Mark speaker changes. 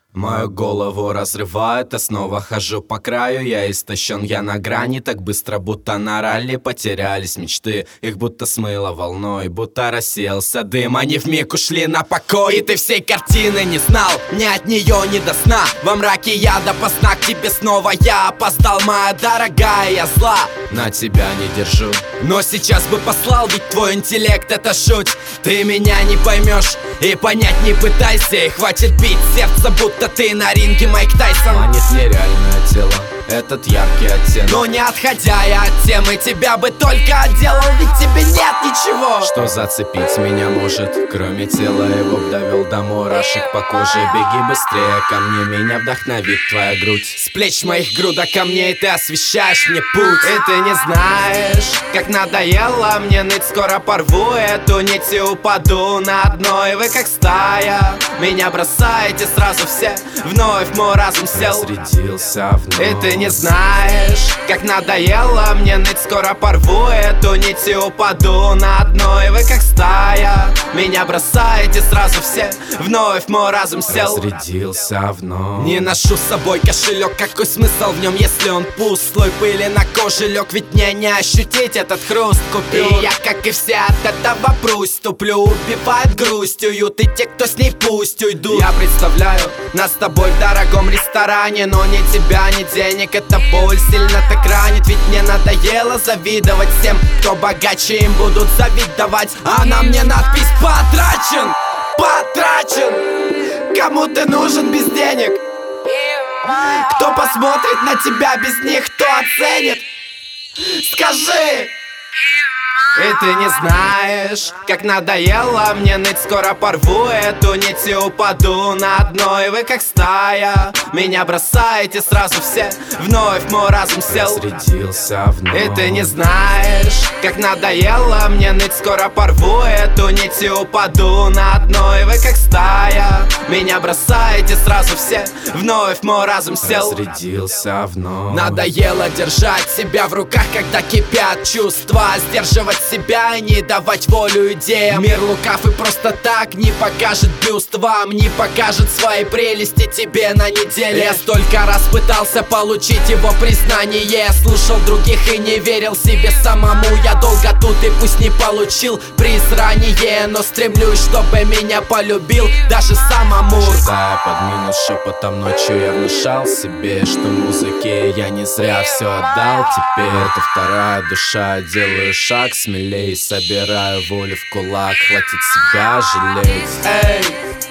Speaker 1: Мою голову разрывает, я снова хожу по краю. Я истощен, я на грани, так быстро, будто на ралли. Потерялись мечты, их будто смыло волной, будто рассеялся дым. Они вмиг ушли на покой, и ты всей картины не знал. Ни от нее, ни до сна, во мраке я допоздна. К тебе снова я опоздал, моя дорогая, я зла. На тебя не держу, но сейчас бы послал, ведь твой интеллект это жуть. Ты меня не поймешь и понять не пытайся. И хватит бить сердце, будто ты на ринге Майк Тайсон. Манит нереальное тело, этот яркий оттенок. Но не отходя я от темы, тебя бы только отделал, ведь тебе нет ничего, что зацепить меня может, кроме тела. Его б довел до мурашек по коже. Беги быстрее ко мне, меня вдохновит твоя грудь. С плеч моих груда камней ты освещаешь мне путь. И ты не знаешь, как надоело мне ныть. Скоро порву эту нить и упаду на дно. И вы как стая меня бросаете сразу все. Вновь мой разум сел, разрядился вновь. И ты не знаешь, как надоело мне ныть. Скоро порву эту нить и упаду на дно. И вы как стая меня бросаете сразу все. Вновь мой разум сел, разрядился вновь. Не ношу с собой кошелек, какой смысл в нем, если он пуст? Слой пыли на коже лег, ведь мне не ощутить этот хруст купюр. И я, как и все, от этого прусь туплю, убивает грусть. Уют и те, кто с ней, пусть уйдут. Я представляю нас с тобой в дорогом ресторане, но ни тебя, ни денег, эта боль сильно так ранит. Ведь мне надоело завидовать всем, кто богаче, им будут завидовать. А на мне надпись «Потрачен, потрачен». Кому ты нужен без денег? Кто посмотрит на тебя без них, кто оценит? Скажи! И ты не знаешь, как надоело мне ныть. Скоро порву эту нить и упаду на дно. И вы как стая меня бросаете сразу все. Вновь мой разум сел, разрядился вновь. И ты не знаешь, как надоело мне ныть. Скоро порву эту нить и упаду на дно. И вы как стая меня бросаете сразу все. Вновь мой разум сел, разрядился вновь. Надоело держать себя в руках, когда кипят чувства. Сдерживать себя и не давать волю идеям. Мир лукав и просто так не покажет бюст вам, не покажет свои прелести тебе на неделе. Я столько раз пытался получить его признание, слушал других и не верил себе самому. Я долго тут и пусть не получил приз ранее, но стремлюсь, чтобы меня полюбил даже самому. Читая под минус шепотом ночью, я внушал себе, что музыке я не зря все отдал. Теперь это вторая душа, делаю шаг смелей, собираю волю в кулак, хватит себя жалеть. Эй!